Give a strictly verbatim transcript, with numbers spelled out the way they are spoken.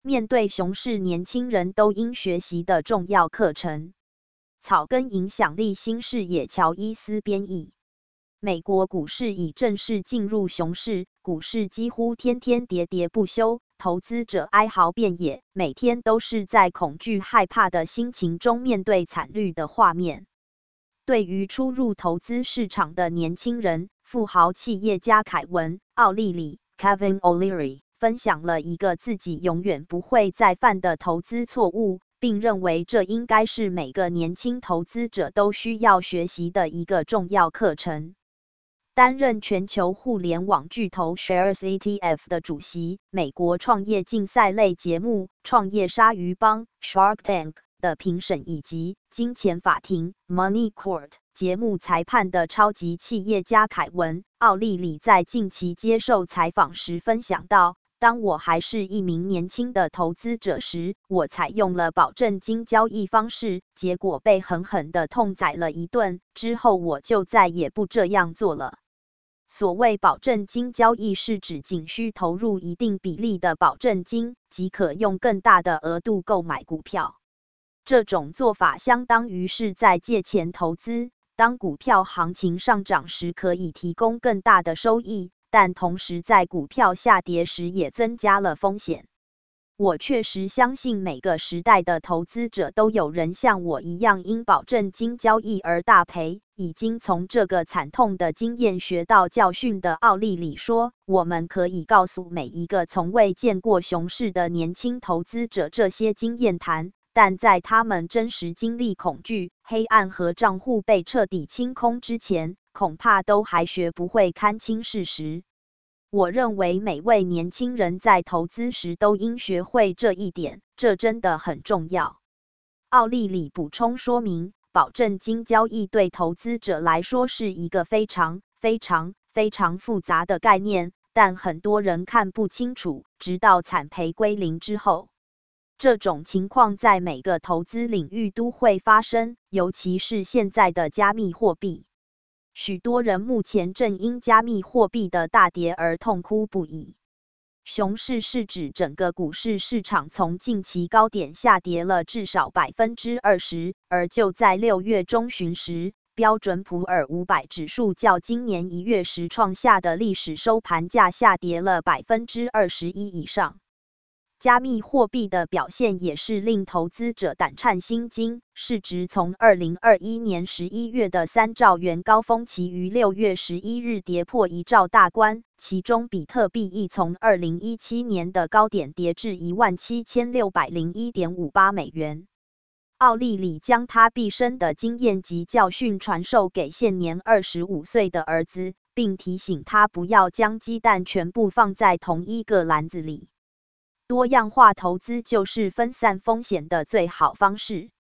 面对熊市，年轻人都应学习的重要课程。草根影响力新视野乔伊斯编译。美国股市已正式进入熊市，股市几乎天天喋喋不休，投资者哀嚎遍野，每天都是在恐惧害怕的心情中面对惨绿的画面。对于初入投资市场的年轻人，富豪企业家凯文·奥利里 （Kevin O'Leary） 分享了一个自己永远不会再犯的投资错误，并认为这应该是每个年轻投资者都需要学习的一个重要课程。担任全球互联网巨头 Shares E T F 的主席，美国创业竞赛类节目《创业鲨鱼帮》（Shark Tank） 的评审以及《金钱法庭》（Money Court） 节目裁判的超级企业家凯文·奥利里在近期接受采访时分享到，当我还是一名年轻的投资者时，我采用了保证金交易方式，结果被狠狠地痛宰了一顿，之后我就再也不这样做了。所谓保证金交易是指仅需投入一定比例的保证金，即可用更大的额度购买股票。这种做法相当于是在借钱投资，当股票行情上涨时可以提供更大的收益，但同时在股票下跌时也增加了风险。我确实相信每个时代的投资者都有人像我一样因保证金交易而大赔，已经从这个惨痛的经验学到教训的奥利里说，我们可以告诉每一个从未见过熊市的年轻投资者这些经验谈，但在他们真实经历恐惧、黑暗和账户被彻底清空之前，恐怕都还学不会看清事实。我认为每位年轻人在投资时都应学会这一点，这真的很重要。奥利里补充说明，保证金交易对投资者来说是一个非常、非常、非常复杂的概念，但很多人看不清楚，直到惨赔归零之后。这种情况在每个投资领域都会发生，尤其是现在的加密货币。许多人目前正因加密货币的大跌而痛哭不已。熊市是指整个股市市场从近期高点下跌了至少 百分之二十， 而就在六月中旬时，标准普尔五百指数较今年一月时创下的历史收盘价下跌了 百分之二十一 以上。加密货币的表现也是令投资者胆颤心惊，市值从二零二一年十一月的三兆元高峰期于六月十一日跌破一兆大关，其中比特币亦从二零一七年的高点跌至 一万七千六百零一点五八美元。奥利里将他毕生的经验及教训传授给现年二十五岁的儿子，并提醒他不要将鸡蛋全部放在同一个篮子里。多样化投资就是分散风险的最好方式。